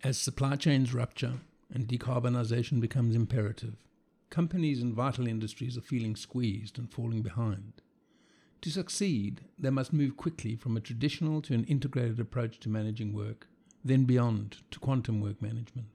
As supply chains rupture and decarbonisation becomes imperative, companies in vital industries are feeling squeezed and falling behind. To succeed, they must move quickly from a traditional to an integrated approach to managing work, then beyond to quantum work management.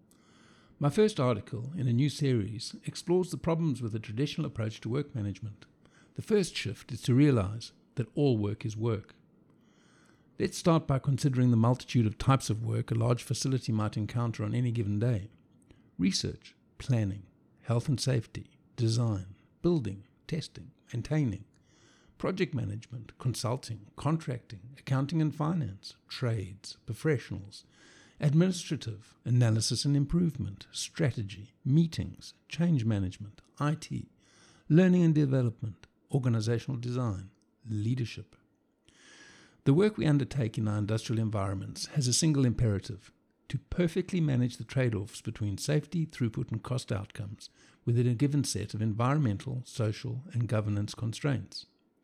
My first article in a new series explores the problems with the traditional approach to work management. The first shift is to realize that all work is work. Let's start by considering the multitude of types of work a large facility might encounter on any given day. Research, planning, health and safety, design, building, testing, maintaining, project management, consulting, contracting, accounting and finance, trades, professionals, administrative, analysis and improvement, strategy, meetings, change management, IT, learning and development, organizational design, leadership. The work we undertake in our industrial environments has a single imperative: to perfectly manage the trade-offs between safety, throughput and cost outcomes within a given set of environmental, social and governance constraints.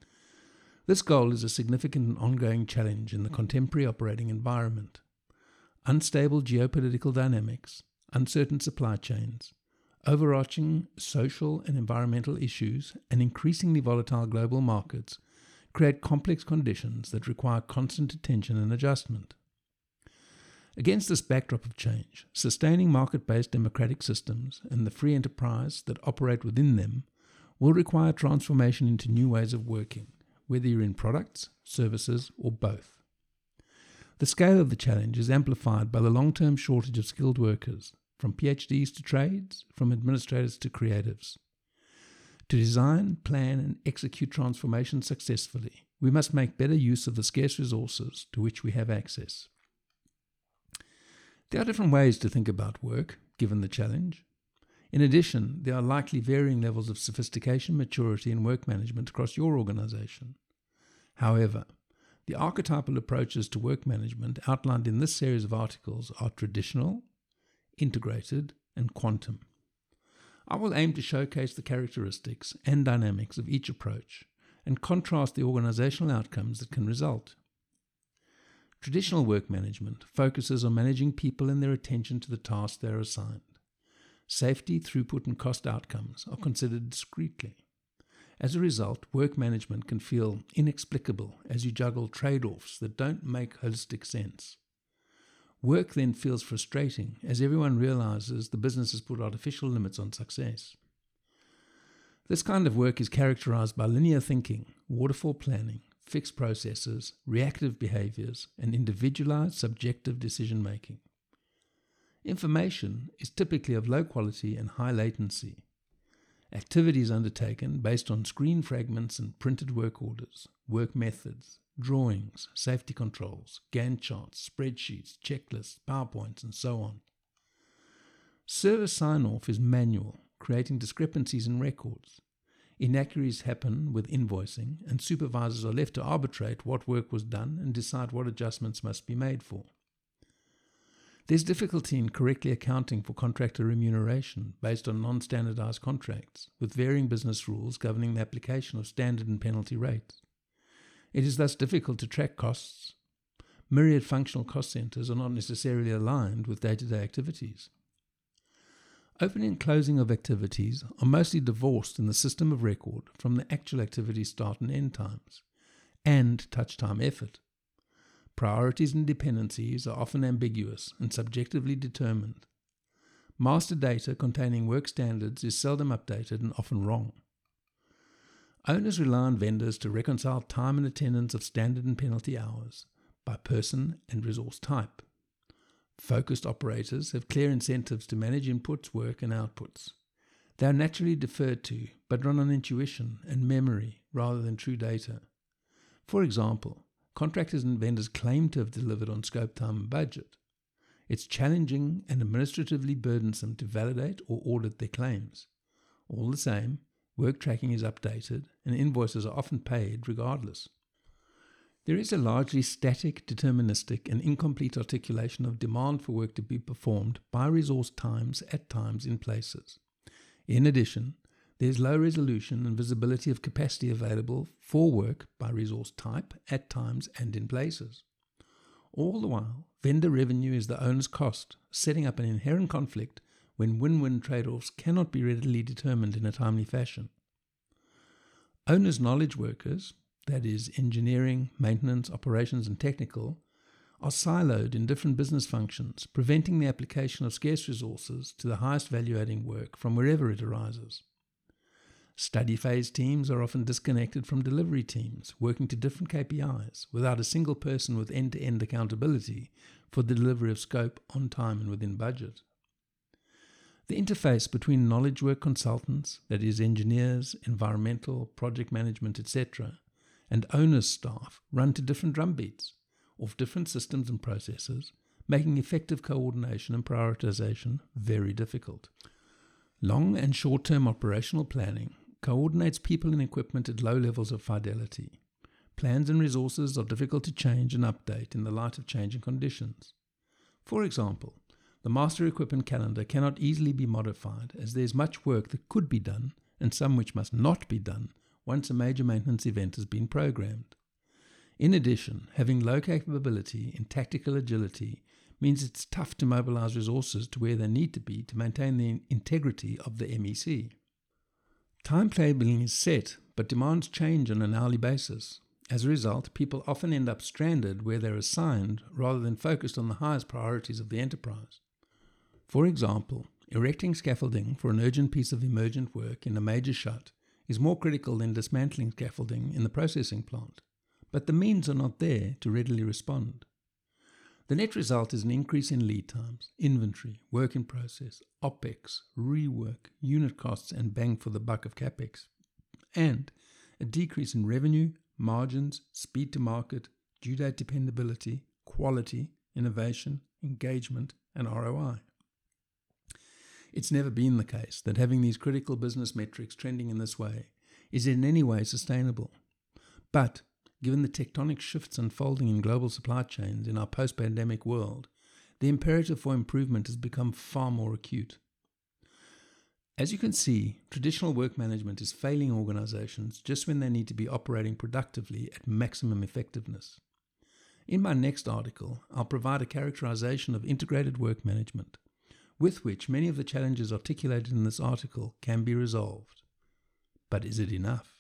This goal is a significant and ongoing challenge in the contemporary operating environment. Unstable geopolitical dynamics, uncertain supply chains, overarching social and environmental issues, and increasingly volatile global markets create complex conditions that require constant attention and adjustment. Against this backdrop of change, sustaining market-based democratic systems and the free enterprise that operate within them will require transformation into new ways of working, whether you're in products, services, or both. The scale of the challenge is amplified by the long-term shortage of skilled workers, from PhDs to trades, from administrators to creatives. To design, plan, and execute transformation successfully, we must make better use of the scarce resources to which we have access. There are different ways to think about work, given the challenge. In addition, there are likely varying levels of sophistication, maturity, and work management across your organization. However, the archetypal approaches to work management outlined in this series of articles are traditional, integrated, and quantum. I will aim to showcase the characteristics and dynamics of each approach and contrast the organizational outcomes that can result. Traditional work management focuses on managing people and their attention to the tasks they are assigned. Safety, throughput, and cost outcomes are considered discretely. As a result, work management can feel inexplicable as you juggle trade-offs that don't make holistic sense. Work then feels frustrating as everyone realizes the business has put artificial limits on success. This kind of work is characterized by linear thinking, waterfall planning, fixed processes, reactive behaviors, and individualized subjective decision-making. Information is typically of low quality and high latency. Activity is undertaken based on screen fragments and printed work orders, work methods, drawings, safety controls, Gantt charts, spreadsheets, checklists, PowerPoints, and so on. Service sign-off is manual, creating discrepancies in records. Inaccuracies happen with invoicing, and supervisors are left to arbitrate what work was done and decide what adjustments must be made for. There's difficulty in correctly accounting for contractor remuneration based on non-standardized contracts, with varying business rules governing the application of standard and penalty rates. It is thus difficult to track costs. Myriad functional cost centers are not necessarily aligned with day-to-day activities. Opening and closing of activities are mostly divorced in the system of record from the actual activity start and end times, and touch time effort. Priorities and dependencies are often ambiguous and subjectively determined. Master data containing work standards is seldom updated and often wrong. Owners rely on vendors to reconcile time and attendance of standard and penalty hours by person and resource type. Focused operators have clear incentives to manage inputs, work, and outputs. They are naturally deferred to, but run on intuition and memory rather than true data. For example, contractors and vendors claim to have delivered on scope, time, and budget. It's challenging and administratively burdensome to validate or audit their claims. All the same, work tracking is updated and invoices are often paid regardless. There is a largely static, deterministic, and incomplete articulation of demand for work to be performed by resource times at times in places. In addition, there is low resolution and visibility of capacity available for work by resource type at times and in places. All the while, vendor revenue is the owner's cost, setting up an inherent conflict when win-win trade-offs cannot be readily determined in a timely fashion. Owner's knowledge workers, that is, engineering, maintenance, operations, and technical, are siloed in different business functions, preventing the application of scarce resources to the highest value-adding work from wherever it arises. Study phase teams are often disconnected from delivery teams, working to different KPIs, without a single person with end-to-end accountability for the delivery of scope on time and within budget. The interface between knowledge work consultants, that is, engineers, environmental, project management, etc., and owner's staff run to different drumbeats, of different systems and processes, making effective coordination and prioritization very difficult. Long and short-term operational planning coordinates people and equipment at low levels of fidelity. Plans and resources are difficult to change and update in the light of changing conditions. For example, the master equipment calendar cannot easily be modified, as there is much work that could be done and some which must not be done once a major maintenance event has been programmed. In addition, having low capability in tactical agility means it's tough to mobilize resources to where they need to be to maintain the integrity of the MEC. Timetabling is set, but demands change on an hourly basis. As a result, people often end up stranded where they're assigned rather than focused on the highest priorities of the enterprise. For example, erecting scaffolding for an urgent piece of emergent work in a major shut is more critical than dismantling scaffolding in the processing plant, but the means are not there to readily respond. The net result is an increase in lead times, inventory, work in process, OPEX, rework, unit costs, and bang for the buck of CAPEX, and a decrease in revenue, margins, speed to market, due date dependability, quality, innovation, engagement, and ROI. It's never been the case that having these critical business metrics trending in this way is in any way sustainable. But given the tectonic shifts unfolding in global supply chains in our post-pandemic world, the imperative for improvement has become far more acute. As you can see, traditional work management is failing organizations just when they need to be operating productively at maximum effectiveness. In my next article, I'll provide a characterization of integrated work management, with which many of the challenges articulated in this article can be resolved. But is it enough?